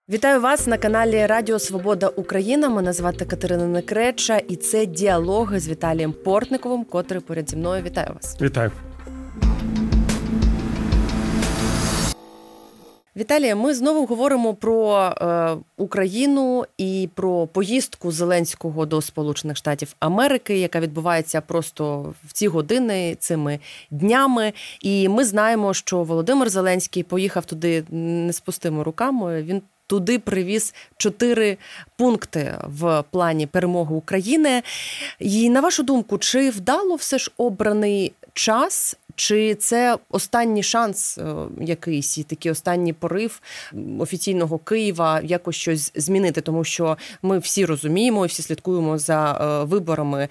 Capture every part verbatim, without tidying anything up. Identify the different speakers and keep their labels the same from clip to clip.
Speaker 1: Вітаю вас на каналі Радіо Свобода Україна. Мене звати Катерина Некреча, і це діалоги з Віталієм Портниковим, котрий поряд зі мною. Вітаю вас.
Speaker 2: Вітаю.
Speaker 1: Віталія, ми знову говоримо про е, Україну і про поїздку Зеленського до Сполучених Штатів Америки, яка відбувається просто в ці години, цими днями. І ми знаємо, що Володимир Зеленський поїхав туди не з пустими руками. Він туди привіз чотири пункти в плані перемоги України. І на вашу думку, чи вдало все ж обраний час? Чи це останній шанс якийсь, і такий останній порив офіційного Києва якось щось змінити? Тому що ми всі розуміємо і всі слідкуємо за виборами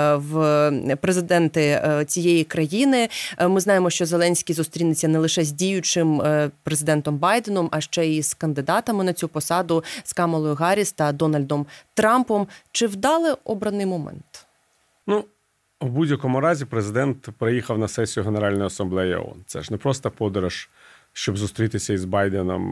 Speaker 1: в президенти цієї країни. Ми знаємо, що Зеленський зустрінеться не лише з діючим президентом Байденом, а ще й з кандидатами на цю посаду, з Камалою Гарріс та Дональдом Трампом. Чи вдали обраний момент?
Speaker 2: Ну, в будь-якому разі президент приїхав на сесію Генеральної асамблеї ООН. Це ж не просто подорож, щоб зустрітися із Байденом,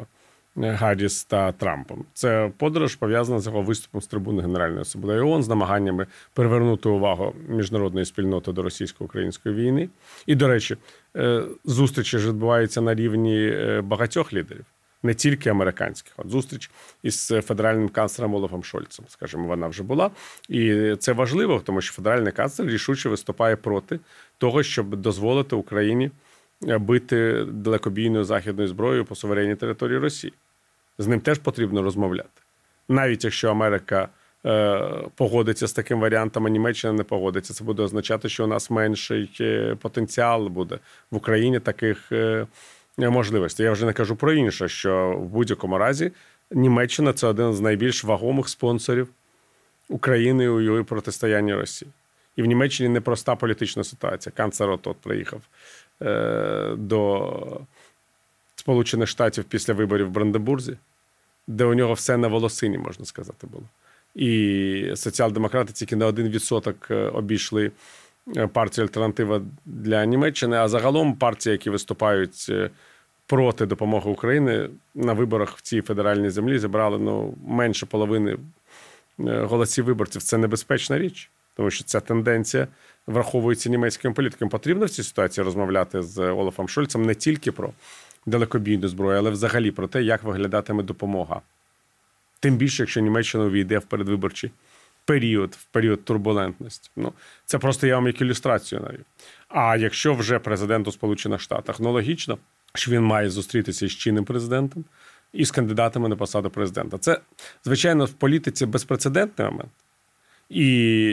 Speaker 2: Гарріс та Трампом. Це подорож пов'язана з його виступом з трибуни Генеральної асамблеї ООН, з намаганнями привернути увагу міжнародної спільноти до російсько-української війни. І, до речі, зустрічі ж відбуваються на рівні багатьох лідерів. Не тільки американських. От зустріч із федеральним канцлером Олафом Шольцем, скажімо, вона вже була. І це важливо, тому що федеральний канцлер рішуче виступає проти того, щоб дозволити Україні бити далекобійною західною зброєю по суверенній території Росії. З ним теж потрібно розмовляти. Навіть якщо Америка е, погодиться з таким варіантом, а Німеччина не погодиться, це буде означати, що у нас менший потенціал буде в Україні таких е, можливості. Я вже не кажу про інше, що в будь-якому разі Німеччина – це один з найбільш вагомих спонсорів України у її протистоянні Росії. І в Німеччині непроста політична ситуація. Канцлер от приїхав е, до Сполучених Штатів після виборів в Бранденбурзі, де у нього все на волосині, можна сказати, було. І соціал-демократи тільки на один відсоток обійшли партію «Альтернатива для Німеччини», а загалом партії, які виступають проти допомоги Україні, на виборах в цій федеральній землі зібрали ну, менше половини голосів виборців. Це небезпечна річ, тому що ця тенденція враховується німецьким політикам. Потрібно в цій ситуації розмовляти з Олафом Шольцем не тільки про далекобійну зброю, але взагалі про те, як виглядатиме допомога. Тим більше, якщо Німеччина увійде в передвиборчий період, в період турбулентності. Ну, це просто я вам як ілюстрацію навів. А якщо вже президент у Сполучених Штатах, ну логічно, що він має зустрітися із чинним президентом і з кандидатами на посаду президента. Це, звичайно, в політиці безпрецедентний момент. І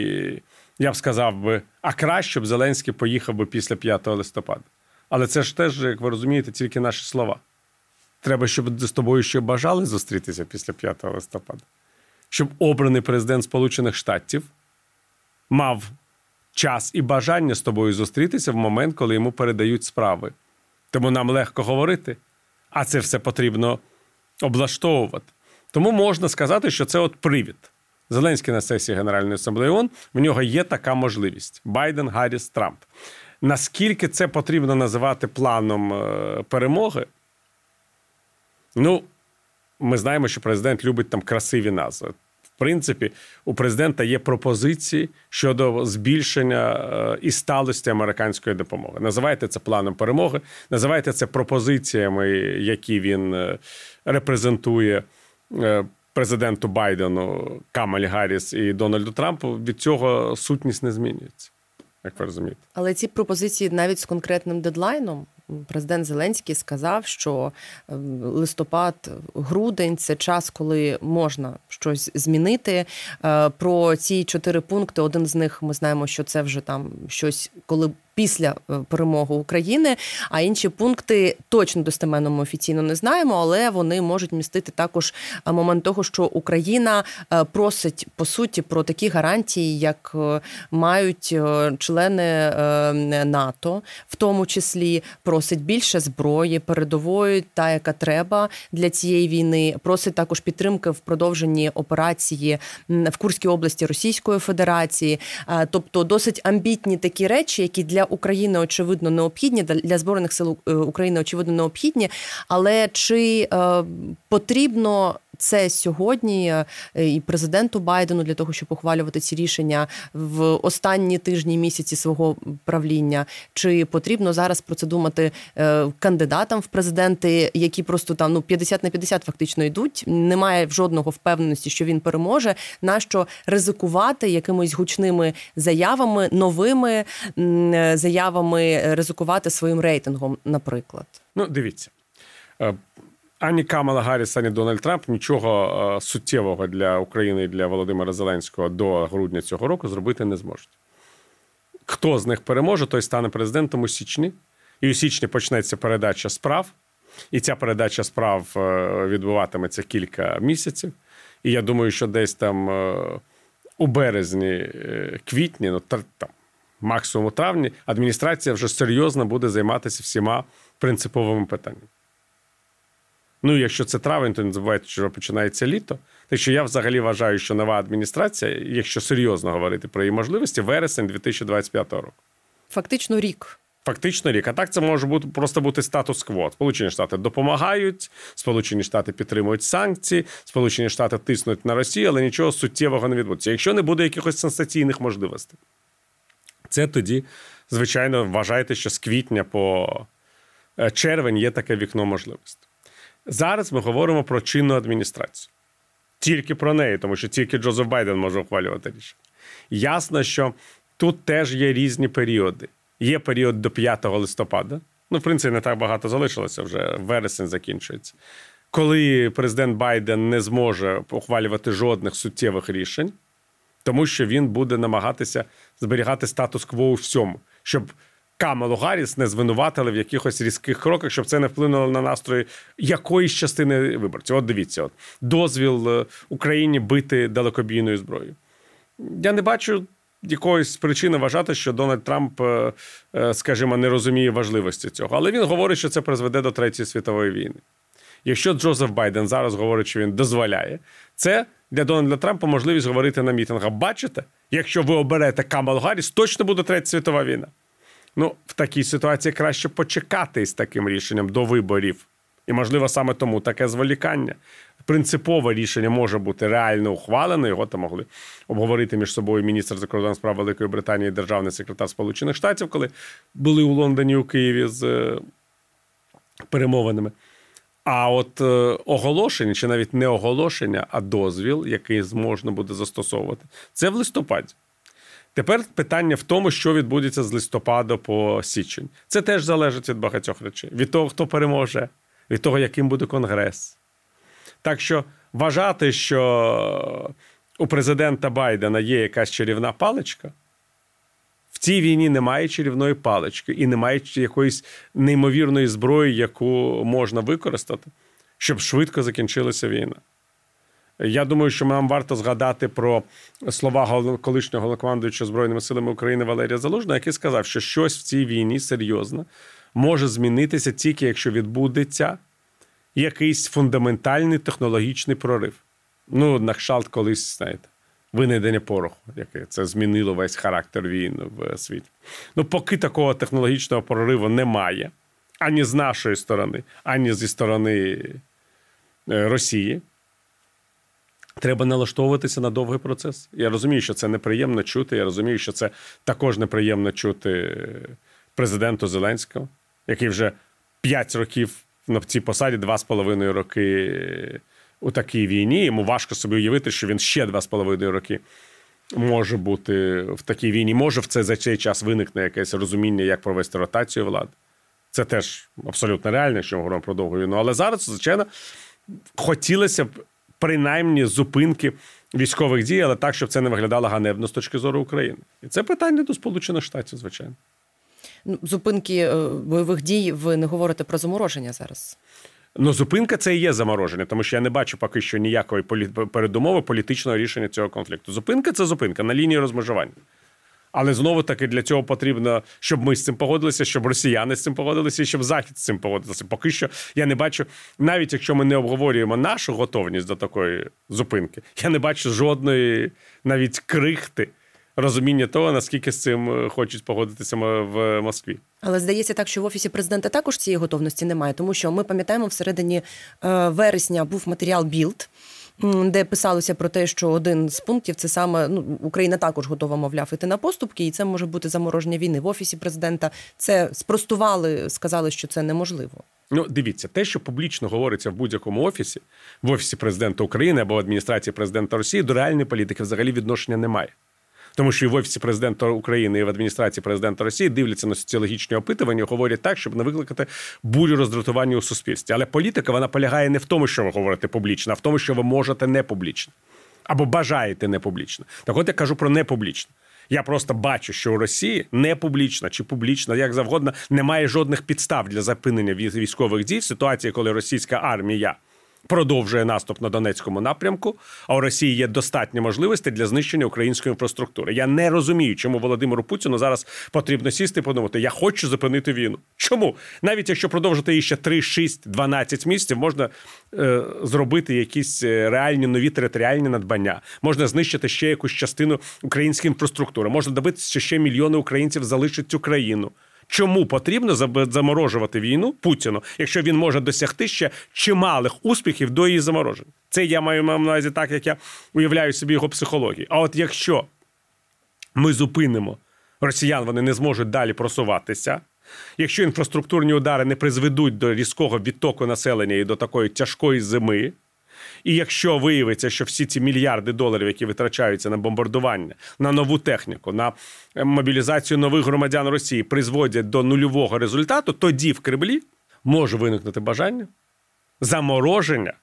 Speaker 2: я б сказав би, а краще б Зеленський поїхав би після п'ятого листопада. Але це ж теж, як ви розумієте, тільки наші слова. Треба, щоб з тобою ще бажали зустрітися після п'ятого листопада. Щоб обраний президент Сполучених Штатів мав час і бажання з тобою зустрітися в момент, коли йому передають справи. Тому нам легко говорити, а це все потрібно облаштовувати. Тому можна сказати, що це от привід. Зеленський на сесії Генеральної асамблеї ООН, в нього є така можливість. Байден, Гарріс, Трамп. Наскільки це потрібно називати планом перемоги? Ну, ми знаємо, що президент любить там красиві назви. В принципі, у президента є пропозиції щодо збільшення і сталості американської допомоги. Називайте це планом перемоги, називайте це пропозиціями, які він репрезентує президенту Байдену, Камалі Гарріс і Дональду Трампу. Від цього сутність не змінюється, як ви розумієте.
Speaker 1: Але ці пропозиції навіть з конкретним дедлайном. Президент Зеленський сказав, що листопад, грудень – це час, коли можна щось змінити. Про ці чотири пункти, один з них ми знаємо, що це вже там щось, коли після перемоги України, а інші пункти точно достеменно ми офіційно не знаємо, але вони можуть містити також момент того, що Україна просить, по суті, про такі гарантії, як мають члени НАТО, в тому числі просить більше зброї, передової, та, яка треба для цієї війни, просить також підтримки в продовженні операції в Курській області Російської Федерації. Тобто досить амбітні такі речі, які для для України очевидно необхідні, для Збройних сил України очевидно необхідні, але чи е, потрібно це сьогодні і президенту Байдену для того, щоб ухвалювати ці рішення в останні тижні, місяці свого правління? Чи потрібно зараз про це думати е, кандидатам в президенти, які просто там ну п'ятдесят на п'ятдесят фактично йдуть? Немає жодного впевненості, що він переможе. Нащо ризикувати якимись гучними заявами, новими м, заявами, ризикувати своїм рейтингом, наприклад?
Speaker 2: Ну, дивіться. Ані Камала Гарріс, ані Дональд Трамп нічого суттєвого для України і для Володимира Зеленського до грудня цього року зробити не зможуть. Хто з них переможе, той стане президентом у січні. І у січні почнеться передача справ. І ця передача справ відбуватиметься кілька місяців. І я думаю, що десь там у березні, квітні, ну там, максимум у травні, адміністрація вже серйозно буде займатися всіма принциповими питаннями. Ну, якщо це травень, то не забувайте, що починається літо. Так що я взагалі вважаю, що нова адміністрація, якщо серйозно говорити про її можливості, вересень дві тисячі двадцять п'ятого року.
Speaker 1: Фактично рік.
Speaker 2: Фактично рік. А так це може бути просто бути статус-кво. Сполучені Штати допомагають, Сполучені Штати підтримують санкції, Сполучені Штати тиснуть на Росію, але нічого суттєвого не відбудеться. Якщо не буде якихось сенсаційних можливостей, це тоді, звичайно, вважайте, що з квітня по червень є таке вікно можливостей. Зараз ми говоримо про чинну адміністрацію. Тільки про неї, тому що тільки Джозеф Байден може ухвалювати рішення. Ясно, що тут теж є різні періоди. Є період до п'ятого листопада. Ну, в принципі, не так багато залишилося, вже вересень закінчується. Коли президент Байден не зможе ухвалювати жодних суттєвих рішень, тому що він буде намагатися зберігати статус-кво у всьому, щоб Камалу Гарріс не звинуватили в якихось різких кроках, щоб це не вплинуло на настрої якоїсь частини виборців. От дивіться, от, дозвіл Україні бити далекобійною зброєю. Я не бачу якоїсь причини вважати, що Дональд Трамп, скажімо, не розуміє важливості цього. Але він говорить, що це призведе до Третьої світової війни. Якщо Джозеф Байден зараз говорить, що він дозволяє, це для Дональда Трампа можливість говорити на мітингах. Бачите, якщо ви оберете Камалу Гарріс, точно буде Третя світова війна. Ну, в такій ситуації краще почекати з таким рішенням до виборів. І, можливо, саме тому таке зволікання. Принципове рішення може бути реально ухвалено, його там могли обговорити між собою міністр закордонних справ Великої Британії і державний секретар Сполучених Штатів, коли були у Лондоні, у Києві з е, перемовинами. А от е, оголошення, чи навіть не оголошення, а дозвіл, який можна буде застосовувати, це в листопаді. Тепер питання в тому, що відбудеться з листопада по січень. Це теж залежить від багатьох речей. Від того, хто переможе, від того, яким буде Конгрес. Так що вважати, що у президента Байдена є якась чарівна паличка, в цій війні немає чарівної палички і немає якоїсь неймовірної зброї, яку можна використати, щоб швидко закінчилася війна. Я думаю, що нам варто згадати про слова колишнього головнокомандуючого Збройними силами України Валерія Залужного, який сказав, що щось в цій війні серйозно може змінитися тільки, якщо відбудеться якийсь фундаментальний технологічний прорив. Ну, на кшталт колись, знаєте, винайдення пороху, яке це змінило весь характер війн в світі. Ну, поки такого технологічного прориву немає, ані з нашої сторони, ані зі сторони Росії, треба налаштовуватися на довгий процес. Я розумію, що це неприємно чути, я розумію, що це також неприємно чути президенту Зеленського, який вже п'ять років на цій посаді, два з половиною роки у такій війні. Йому важко собі уявити, що він ще два з половиною роки може бути в такій війні. Може в це за цей час виникне якесь розуміння, як провести ротацію влади. Це теж абсолютно реально, якщо ми говоримо про довгу війну. Але зараз, звичайно, хотілося б принаймні зупинки військових дій, але так, щоб це не виглядало ганебно з точки зору України. І це питання до Сполучених Штатів, звичайно.
Speaker 1: Зупинки бойових дій, ви не говорите про замороження зараз?
Speaker 2: Ну, зупинка – це і є замороження, тому що я не бачу поки що ніякої полі... передумови політичного рішення цього конфлікту. Зупинка – це зупинка на лінії розмежування. Але знову-таки для цього потрібно, щоб ми з цим погодилися, щоб росіяни з цим погодилися і щоб Захід з цим погодився. Поки що я не бачу, навіть якщо ми не обговорюємо нашу готовність до такої зупинки, я не бачу жодної навіть крихти розуміння того, наскільки з цим хочуть погодитися в Москві.
Speaker 1: Але здається так, що в Офісі президента також цієї готовності немає, тому що ми пам'ятаємо, всередині е, вересня був матеріал «Білд», де писалося про те, що один з пунктів – це саме, ну, Україна також готова, мовляв, іти на поступки, і це може бути замороження війни. В Офісі президента це спростували, сказали, що це неможливо.
Speaker 2: Ну, дивіться, те, що публічно говориться в будь-якому офісі, в Офісі президента України або в адміністрації президента Росії, до реальної політики взагалі відношення немає. Тому що і в Офісі президента України, і в адміністрації президента Росії дивляться на соціологічні опитування, говорять так, щоб не викликати бурю роздратування у суспільстві. Але політика, вона полягає не в тому, що ви говорите публічно, а в тому, що ви можете не публічно. Або бажаєте не публічно. Так от я кажу про не публічно. Я просто бачу, що у Росії не публічно чи публічно, як завгодно, немає жодних підстав для зупинення військових дій в ситуації, коли російська армія продовжує наступ на Донецькому напрямку, а у Росії є достатньо можливостей для знищення української інфраструктури. Я не розумію, чому Володимиру Путіну зараз потрібно сісти і подумати, я хочу зупинити війну. Чому? Навіть якщо продовжити її ще три, шість, дванадцять місяців, можна е, зробити якісь реальні нові територіальні надбання, можна знищити ще якусь частину української інфраструктури, можна добитися, що ще мільйони українців залишать цю країну. Чому потрібно заморожувати війну Путіну, якщо він може досягти ще чималих успіхів до її замороження? Це я маю на увазі так, як я уявляю собі його психологію. А от якщо ми зупинимо росіян, вони не зможуть далі просуватися, якщо інфраструктурні удари не призведуть до різкого відтоку населення і до такої тяжкої зими, і якщо виявиться, що всі ці мільярди доларів, які витрачаються на бомбардування, на нову техніку, на мобілізацію нових громадян Росії, призводять до нульового результату, тоді в Кремлі може виникнути бажання замороження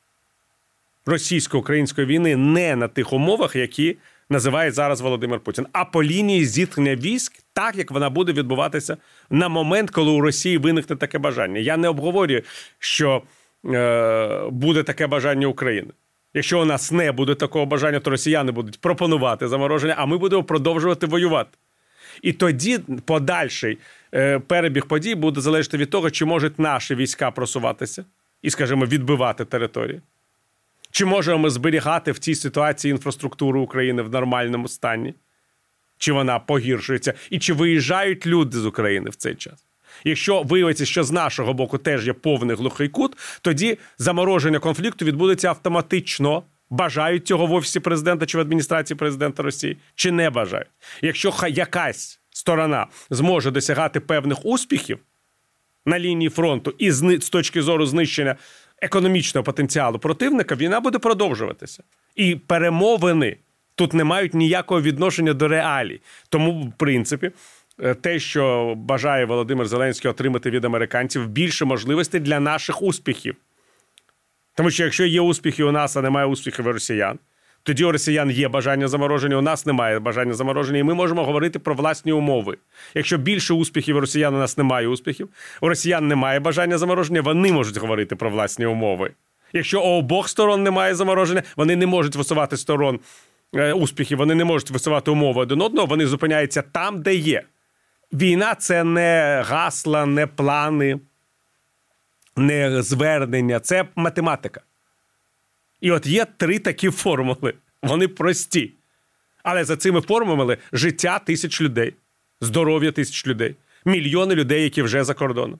Speaker 2: російсько-української війни не на тих умовах, які називає зараз Володимир Путін, а по лінії зіткнення військ, так, як вона буде відбуватися на момент, коли у Росії виникне таке бажання. Я не обговорюю, що буде таке бажання України. Якщо у нас не буде такого бажання, то росіяни будуть пропонувати замороження, а ми будемо продовжувати воювати. І тоді подальший перебіг подій буде залежати від того, чи можуть наші війська просуватися і, скажімо, відбивати території. Чи можемо ми зберігати в цій ситуації інфраструктуру України в нормальному стані? Чи вона погіршується? І чи виїжджають люди з України в цей час? Якщо виявиться, що з нашого боку теж є повний глухий кут, тоді замороження конфлікту відбудеться автоматично. Бажають цього в Офісі президента чи в адміністрації президента Росії, чи не бажають. Якщо якась сторона зможе досягати певних успіхів на лінії фронту і з точки зору знищення економічного потенціалу противника, війна буде продовжуватися. І перемовини тут не мають ніякого відношення до реалій. Тому, в принципі, те, що бажає Володимир Зеленський отримати від американців, більше можливостей для наших успіхів. Тому що якщо є успіхи у нас, а немає успіхів у росіян, тоді у росіян є бажання замороження, у нас немає бажання замороження, і ми можемо говорити про власні умови. Якщо більше успіхів у росіян, у нас немає успіхів, у росіян немає бажання замороження, вони можуть говорити про власні умови. Якщо у обох сторон немає замороження, вони не можуть висувати сторон е, успіхів, вони не можуть висувати умови один одного, вони зупиняються там, де є. Війна – це не гасла, не плани, не звернення, це математика. І от є три такі формули. Вони прості. Але за цими формулами життя тисяч людей, здоров'я тисяч людей, мільйони людей, які вже за кордоном.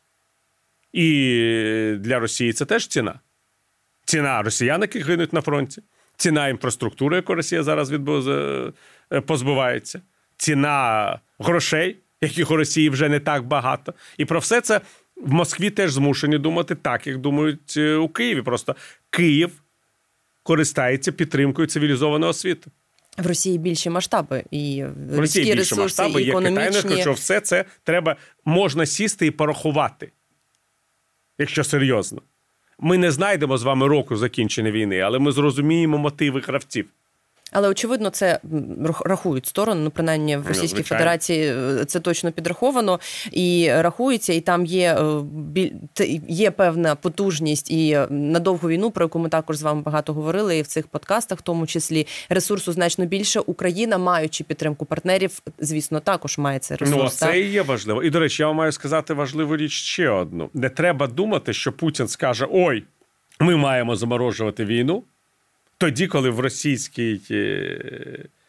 Speaker 2: І для Росії це теж ціна. Ціна росіян, які гинуть на фронті, ціна інфраструктури, яку Росія зараз відбув... позбувається, ціна грошей, яких у Росії вже не так багато. І про все це в Москві теж змушені думати так, як думають у Києві. Просто Київ користається підтримкою цивілізованого світу.
Speaker 1: В Росії більші масштаби і
Speaker 2: в Росії
Speaker 1: людські
Speaker 2: більші
Speaker 1: ресурси,
Speaker 2: масштаби,
Speaker 1: і
Speaker 2: є
Speaker 1: економічні.
Speaker 2: Китай, що все це треба, можна сісти і порахувати, якщо серйозно. Ми не знайдемо з вами року закінчення війни, але ми зрозуміємо мотиви гравців.
Speaker 1: Але, очевидно, це рахують сторони, ну, принаймні, в Російській
Speaker 2: Звичайно.
Speaker 1: Федерації це точно підраховано і рахується, і там є, є певна потужність і на довгу війну, про яку ми також з вами багато говорили, і в цих подкастах, в тому числі, ресурсу значно більше. Україна, маючи підтримку партнерів, звісно, також має цей ресурс.
Speaker 2: Ну, це і є важливо. І, до речі, я вам маю сказати важливу річ ще одну. Не треба думати, що Путін скаже, ой, ми маємо заморожувати війну, тоді, коли в російській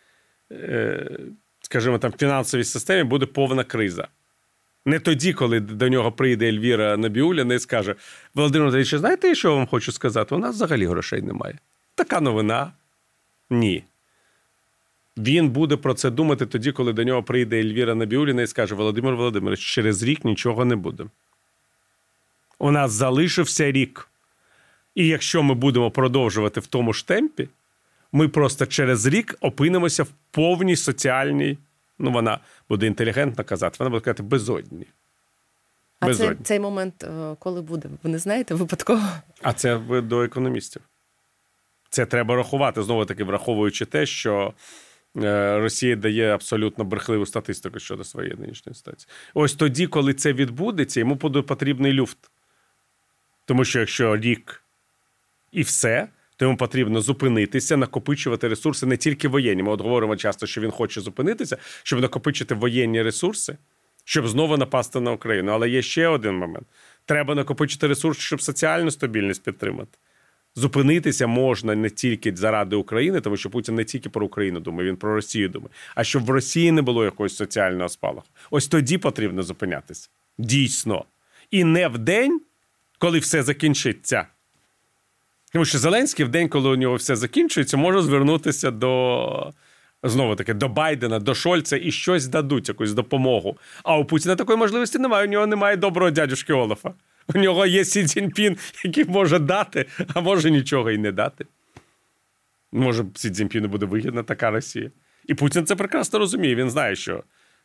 Speaker 2: скажімо, там, в фінансовій системі буде повна криза. Не тоді, коли до нього прийде Ельвіра Набіулліна і скаже: Володимир Владимирович, знаєте, що я вам хочу сказати? У нас взагалі грошей немає. Така новина. Ні. Він буде про це думати тоді, коли до нього прийде Ельвіра Набіулліна і скаже: Володимир Володимирович, через рік нічого не буде. У нас залишився рік. І якщо ми будемо продовжувати в тому ж темпі, ми просто через рік опинимося в повній соціальній, ну вона буде інтелігентно казати, вона буде казати безодні.
Speaker 1: А
Speaker 2: безодні.
Speaker 1: Це, цей момент коли буде? Ви не знаєте випадково?
Speaker 2: А це до економістів. Це треба рахувати, знову-таки враховуючи те, що Росія дає абсолютно брехливу статистику щодо своєї нинішньої ситуації. Ось тоді, коли це відбудеться, йому буде потрібний люфт. Тому що якщо рік і все, то йому потрібно зупинитися, накопичувати ресурси не тільки воєнні. Ми от говоримо часто, що він хоче зупинитися, щоб накопичити воєнні ресурси, щоб знову напасти на Україну. Але є ще один момент. Треба накопичити ресурси, щоб соціальну стабільність підтримати. Зупинитися можна не тільки заради України, тому що Путін не тільки про Україну думає, він про Росію думає. А щоб в Росії не було якогось соціального спалаху. Ось тоді потрібно зупинятися. Дійсно. І не в день, коли все закінчиться. Тому що Зеленський в день, коли у нього все закінчується, може звернутися до, знову-таки, до Байдена, до Шольца і щось дадуть, якусь допомогу. А у Путіна такої можливості немає. У нього немає доброго дядюшки Олафа. У нього є Сі Цзіньпін, який може дати, а може нічого і не дати. Може, Сі Цзіньпіну буде вигідна така Росія. І Путін це прекрасно розуміє. Він знає, що,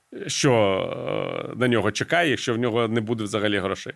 Speaker 2: що на нього чекає, якщо в нього не буде взагалі грошей.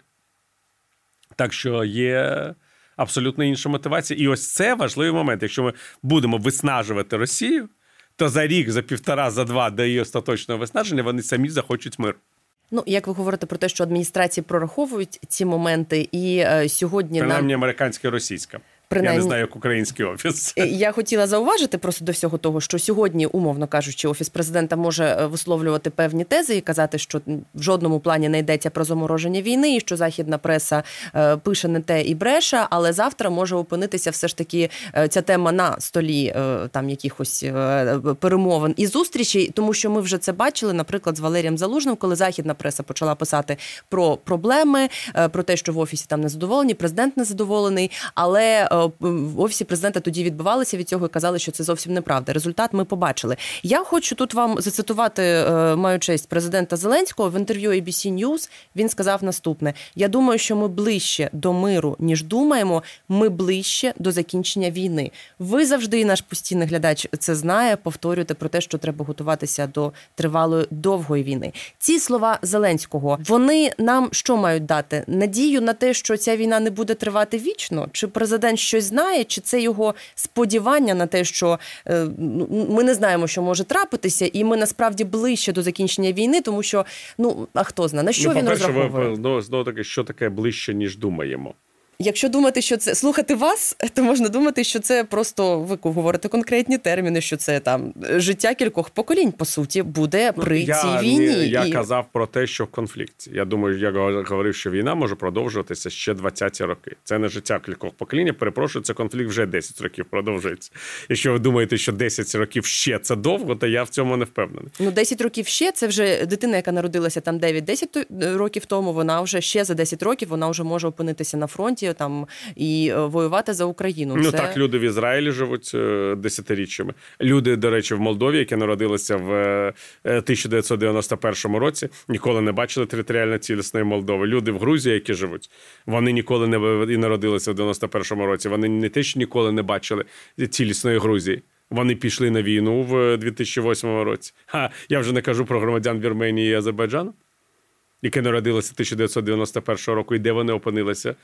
Speaker 2: Так що є абсолютно інша мотивація. І ось це важливий момент. Якщо ми будемо виснажувати Росію, то за рік, за півтора, за два до її остаточного виснаження вони самі захочуть мир.
Speaker 1: Ну, як ви говорите про те, що адміністрації прораховують ці моменти, і е, сьогодні...
Speaker 2: Принаймні
Speaker 1: нам...
Speaker 2: американська і російська.
Speaker 1: Принаймні...
Speaker 2: Я не знаю, як український офіс.
Speaker 1: Я хотіла зауважити просто до всього того, що сьогодні, умовно кажучи, Офіс президента може висловлювати певні тези і казати, що в жодному плані не йдеться про замороження війни, і що західна преса е, пише не те і бреше, але завтра може опинитися все ж таки е, ця тема на столі е, там якихось е, перемовин і зустрічей, тому що ми вже це бачили, наприклад, з Валерієм Залужним, коли західна преса почала писати про проблеми, е, про те, що в Офісі там незадоволені, президент незадоволений, але е, в Офісі президента тоді відбивалися від цього і казали, що це зовсім неправда. Результат ми побачили. Я хочу тут вам зацитувати, маю честь, президента Зеленського. В інтерв'ю ей бі сі News він сказав наступне: «Я думаю, що ми ближче до миру, ніж думаємо, ми ближче до закінчення війни». Ви завжди, і наш постійний глядач це знає, повторюєте про те, що треба готуватися до тривалої довгої війни. Ці слова Зеленського, вони нам що мають дати? Надію на те, що ця війна не буде тривати вічно? Чи президент щось знає, чи це його сподівання на те, що е, ми не знаємо, що може трапитися, і ми насправді ближче до закінчення війни, тому що, ну, а хто знає, на що
Speaker 2: ну,
Speaker 1: він розраховує?
Speaker 2: Ви, ну, знову таки, що таке ближче, ніж думаємо?
Speaker 1: Якщо думати, що це слухати вас, то можна думати, що це просто, ви говорите конкретні терміни, що це там життя кількох поколінь, по суті, буде при
Speaker 2: я,
Speaker 1: цій війні.
Speaker 2: Я
Speaker 1: і...
Speaker 2: казав про те, що в конфлікті. Я думаю, я говорив, що війна може продовжуватися ще двадцяті роки. Це не життя кількох поколінь, я перепрошую, це конфлікт вже десять років продовжується. Якщо ви думаєте, що десять років ще це довго, то я в цьому не впевнений.
Speaker 1: Ну, десять років ще, це вже дитина, яка народилася там дев'ять-десять років тому, вона вже ще за десять років, вона вже може опинитися на фронті, там, і воювати за Україну.
Speaker 2: Ну
Speaker 1: це...
Speaker 2: так, люди в Ізраїлі живуть е, десятиріччями. Люди, до речі, в Молдові, які народилися в е, тисяча дев'ятсот дев'яносто першому році, ніколи не бачили територіально цілісної Молдови. Люди в Грузії, які живуть, вони ніколи не і народилися в дев'яносто першому році. Вони не те, що ніколи не бачили цілісної Грузії. Вони пішли на війну в дві тисячі восьмому році. Ха, я вже не кажу про громадян Вірменії і Азербайджану, які народилися тисяча дев'ятсот дев'яносто першого року, і де вони опинилися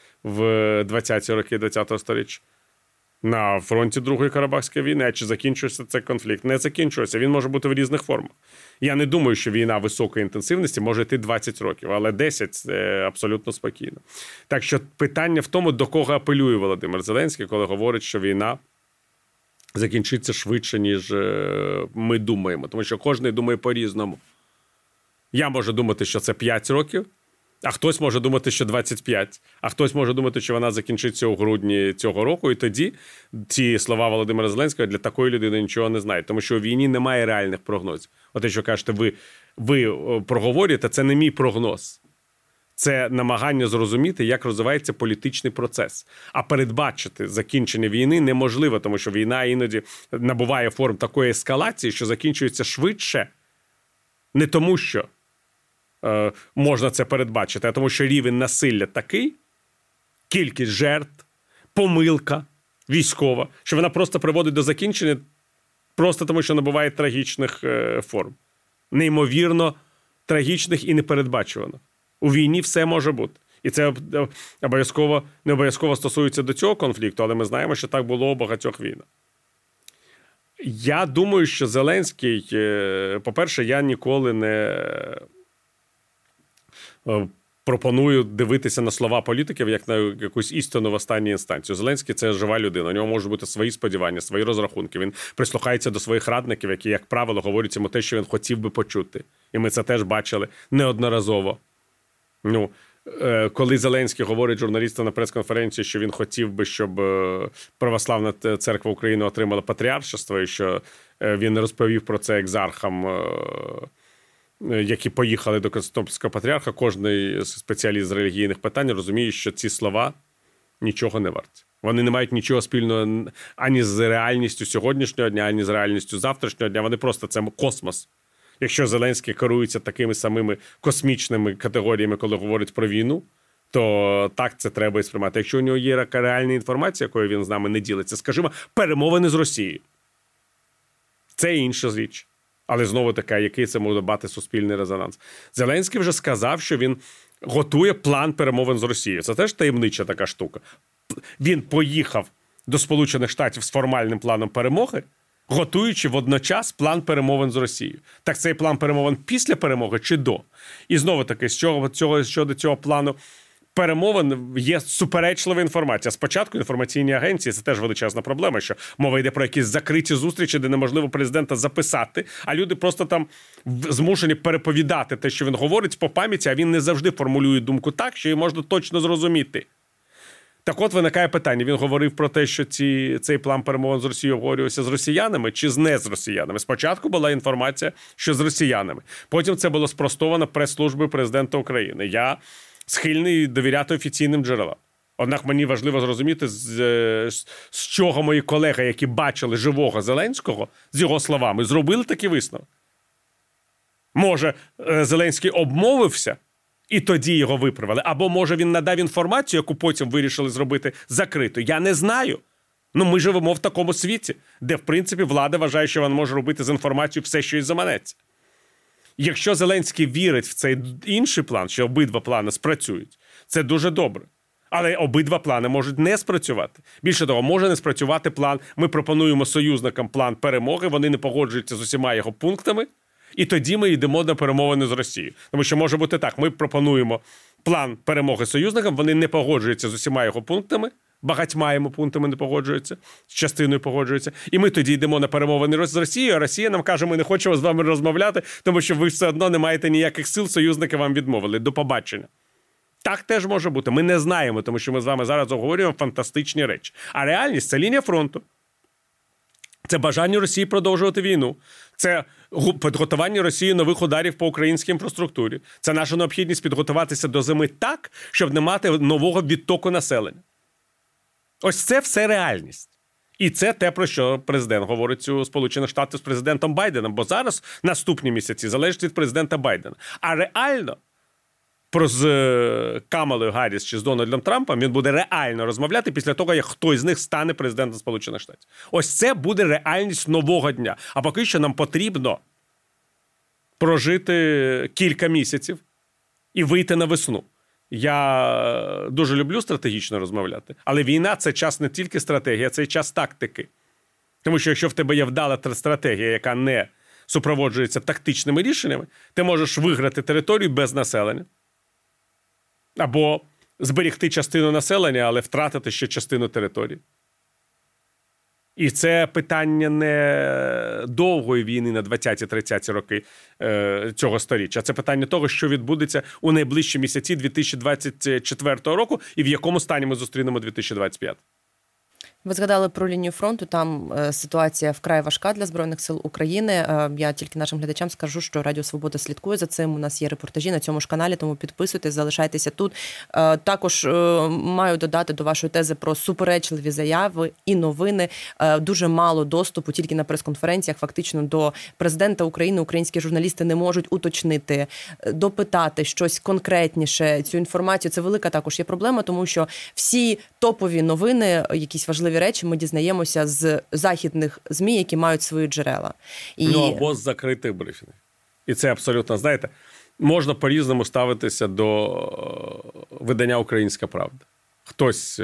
Speaker 2: в двадцяті роки ХХ століття. На фронті Другої Карабахської війни. А чи закінчується цей конфлікт? Не закінчується. Він може бути в різних формах. Я не думаю, що війна високої інтенсивності може йти двадцять років, але десять – це абсолютно спокійно. Так що питання в тому, до кого апелює Володимир Зеленський, коли говорить, що війна закінчиться швидше, ніж ми думаємо. Тому що кожен думає по-різному. Я можу думати, що це п'ять років, А хтось може думати, що двадцять п'ять, а хтось може думати, що вона закінчиться у грудні цього року, і тоді ці слова Володимира Зеленського для такої людини нічого не знають, тому що у війні немає реальних прогнозів. От те, що кажете, ви, ви проговорюєте, це не мій прогноз. Це намагання зрозуміти, як розвивається політичний процес. А передбачити закінчення війни неможливо, тому що війна іноді набуває форм такої ескалації, що закінчується швидше не тому, що е, можна це передбачити, а тому, що рівень насилля такий, кількість жертв, помилка військова, що вона просто приводить до закінчення просто тому, що набуває трагічних е, форм. Неймовірно трагічних і непередбачуваних. У війні все може бути. І це обов'язково, не обов'язково стосується до цього конфлікту, але ми знаємо, що так було у багатьох війнах. Я думаю, що Зеленський, по-перше, я ніколи не пропоную дивитися на слова політиків як на якусь істину в останній інстанції. Зеленський – це жива людина, у нього можуть бути свої сподівання, свої розрахунки. Він прислухається до своїх радників, які, як правило, говорять йому те, що він хотів би почути. І ми це теж бачили неодноразово. Ну, коли Зеленський говорить журналістам на прес-конференції, що він хотів би, щоб Православна церква України отримала патріаршество, і що він розповів про це екзархам, які поїхали до Константинопольського патріарха, кожний спеціаліст з релігійних питань розуміє, що ці слова нічого не варті. Вони не мають нічого спільного ані з реальністю сьогоднішнього дня, ані з реальністю завтрашнього дня. Вони просто – це космос. Якщо Зеленський керується такими самими космічними категоріями, коли говорить про війну, то так це треба і сприймати. Якщо у нього є реальна інформація, якою він з нами не ділиться, скажімо, перемовини з Росією. Це інша річ. Але знову таки, який це може мати суспільний резонанс. Зеленський вже сказав, що він готує план перемовин з Росією. Це теж таємнича така штука. Він поїхав до Сполучених Штатів з формальним планом перемоги, готуючи водночас план перемовин з Росією. Так цей план перемовин після перемоги чи до? І знову-таки, щодо цього, щодо цього плану перемовин є суперечлива інформація. Спочатку інформаційні агенції – це теж величезна проблема, що мова йде про якісь закриті зустрічі, де неможливо президента записати, а люди просто там змушені переповідати те, що він говорить по пам'яті, а він не завжди формулює думку так, що її можна точно зрозуміти. Так от виникає питання. Він говорив про те, що ці, цей план перемовин з Росією обговорювався з росіянами чи з не з росіянами. Спочатку була інформація, що з росіянами. Потім це було спростовано прес-службою президента України. Я схильний довіряти офіційним джерелам. Однак мені важливо зрозуміти, з, з чого мої колеги, які бачили живого Зеленського, з його словами, зробили такий висновок. Може, Зеленський обмовився, і тоді його виправили. Або, може, він надав інформацію, яку потім вирішили зробити закритою. Я не знаю. Ну, ми живемо в такому світі, де, в принципі, влада вважає, що вона може робити з інформацією все, що їй заманеться. Якщо Зеленський вірить в цей інший план, що обидва плани спрацюють, це дуже добре. Але обидва плани можуть не спрацювати. Більше того, може не спрацювати план. Ми пропонуємо союзникам план перемоги, вони не погоджуються з усіма його пунктами, і тоді ми йдемо на перемовини з Росією. Тому що може бути так, ми пропонуємо план перемоги союзникам, вони не погоджуються з усіма його пунктами, багатьма йому пунктами не погоджуються, з частиною погоджуються, і ми тоді йдемо на перемовини з Росією, а Росія нам каже, ми не хочемо з вами розмовляти, тому що ви все одно не маєте ніяких сил, союзники вам відмовили. До побачення. Так теж може бути. Ми не знаємо, тому що ми з вами зараз обговорюємо фантастичні речі. А реальність – це лінія фронту. Це бажання Росії продовжувати війну. Це підготування Росії нових ударів по українській інфраструктурі. Це наша необхідність підготуватися до зими так, щоб не мати нового відтоку населення. Ось це все реальність. І це те, про що президент говорить у Сполучених Штатах з президентом Байденом. Бо зараз наступні місяці залежать від президента Байдена. А реально про з Камалою Гарріс чи з Дональдом Трампом він буде реально розмовляти після того, як хтось з них стане президентом Сполучених Штатів. Ось це буде реальність нового дня. А поки що нам потрібно прожити кілька місяців і вийти на весну. Я дуже люблю стратегічно розмовляти, але війна – це час не тільки стратегія, це час тактики. Тому що якщо в тебе є вдала стратегія, яка не супроводжується тактичними рішеннями, ти можеш виграти територію без населення. Або зберегти частину населення, але втратити ще частину території. І це питання не довгої війни на двадцяті-тридцяті роки е, цього сторіччя. Це питання того, що відбудеться у найближчі місяці дві тисячі двадцять четвертого року і в якому стані ми зустрінемо дві тисячі двадцять п'ятий.
Speaker 1: Ви згадали про лінію фронту, там е, ситуація вкрай важка для Збройних сил України. Е, я тільки нашим глядачам скажу, що Радіо Свобода слідкує за цим. У нас є репортажі на цьому ж каналі, тому підписуйтесь, залишайтеся тут. Е, також е, маю додати до вашої тези про суперечливі заяви і новини. Е, дуже мало доступу, тільки на прес-конференціях фактично до президента України українські журналісти не можуть уточнити, допитати щось конкретніше, цю інформацію. Це велика також є проблема, тому що всі топові новини, якісь важливі речі ми дізнаємося з західних ЗМІ, які мають свої джерела. І...
Speaker 2: Ну, або з закритих брифінгів. І це абсолютно, знаєте, можна по-різному ставитися до видання «Українська правда». Хтось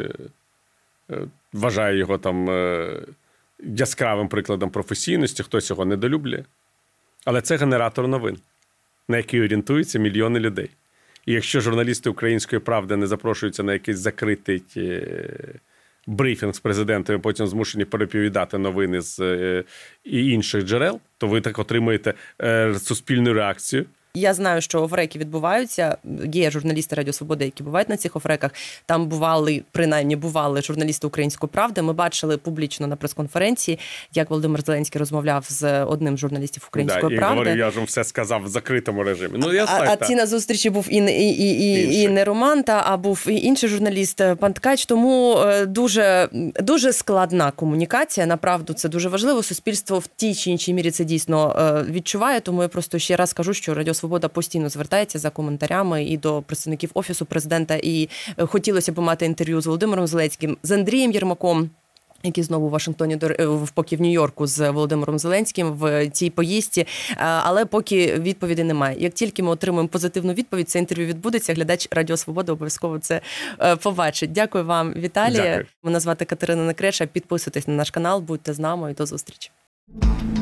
Speaker 2: вважає його там яскравим прикладом професійності, хтось його недолюблює. Але це генератор новин, на який орієнтуються мільйони людей. І якщо журналісти «Української правди» не запрошуються на якийсь закритий брифінг з президентом, і потім змушені переповідати новини з е, і інших джерел, то ви так отримуєте е, суспільну реакцію.
Speaker 1: Я знаю, що офреки відбуваються. Є журналісти Радіо Свобода, які бувають на цих офреках. Там бували, принаймні, бували журналісти «Української правди». Ми бачили публічно на прес-конференції, як Володимир Зеленський розмовляв з одним з журналістів «Української
Speaker 2: да,
Speaker 1: правди».
Speaker 2: І говорив, я ж вам все сказав в закритому режимі. Ну, я
Speaker 1: а, а ці на зустрічі був і, і, і, і, і не Роман, та, а був і інший журналіст пан Ткач. Тому дуже, дуже складна комунікація. Направду, це дуже важливо. Суспільство в тій чи іншій мірі це дійсно відчуває. Тому я просто ще раз кажу, що Радіо Свобода постійно звертається за коментарями і до представників Офісу президента. І хотілося б мати інтерв'ю з Володимиром Зеленським, з Андрієм Єрмаком, який знову в Вашингтоні, поки в Нью-Йорку з Володимиром Зеленським в цій поїздці. Але поки відповіді немає. Як тільки ми отримаємо позитивну відповідь, це інтерв'ю відбудеться. Глядач Радіо Свобода обов'язково це побачить. Дякую вам, Віталія. Мене звати Катерина Некреша. Підписуйтесь на наш канал, будьте з нами і до зустрічі.